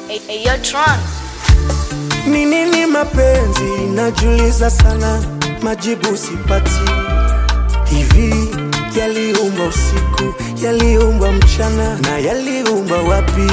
Hey, yo, Tron. Ni nini mapenzi najuliza sana, majibu sipati. Hivi yaliumba usiku, yaliumba mchana, na yaliumba wapi?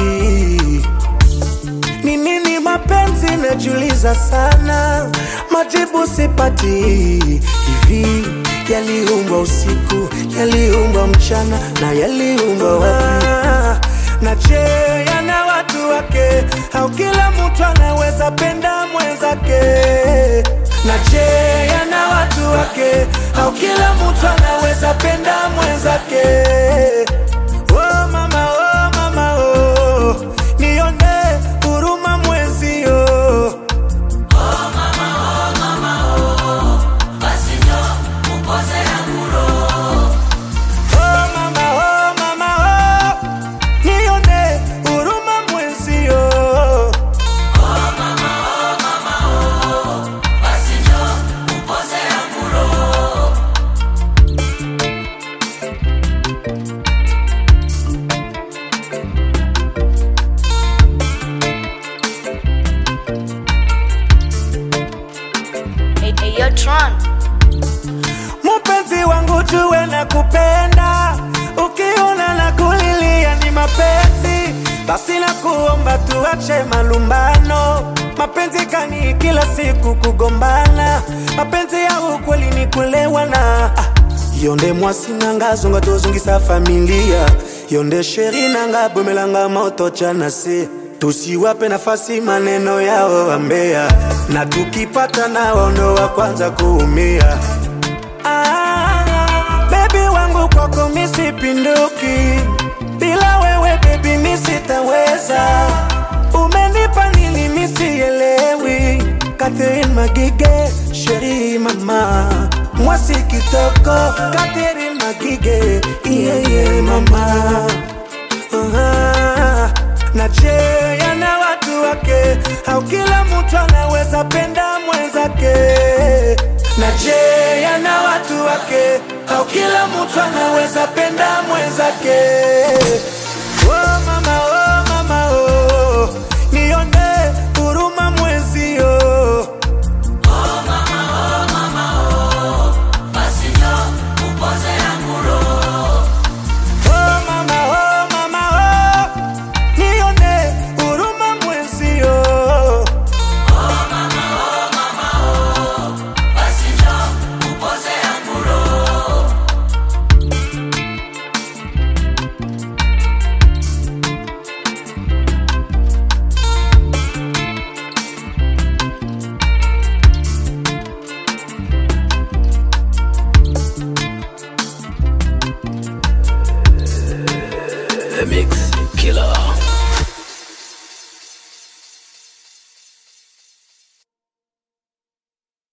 Ni nini mapenzi najuliza sana, majibu sipati. Hivi yaliumba usiku, yaliumba mchana, na yaliumba wapi? Na je, yana watu wake, au kila mtu anaweza penda mwenzake? Na je, yana watu wake, au kila mtu anaweza penda mwenzake? Oh mama, oh mama, oh, nione huruma mwenzio. Oh mama, oh, basi njo upoze yangu roho. Oh mama, oh, nione huruma mwenzio. Oh mama, oh, basi njo upoze yangu roho. Hey, yo, Tron. Mpenzi wangu jue na kupenda, ukiona na kulilia ni mapenzi, basi na kuomba tuache malumbano. Mapenzi kani kila siku kugombana, mapenzi ya ukweli ni kulewana. Yonde mwasi nanga zonga tozungisa familia, yonde sheri nanga bomelanga moto chanase. Tusiwape nafasi maneno yao wambea, na tukipata nao ndo wa kwanza kuumia. Baby wangu kwako misipinduki, bila wewe baby misitaweza. Umenipa nini misielewi, Catherine Magige, sheri mama. Mwasi kitoko, Catherine Magige, yeah mama. Na je, yana watu wake, au kila mtu anaweza penda mwenzake? Na je, yana watu wake, au kila mtu anaweza penda mwenzake?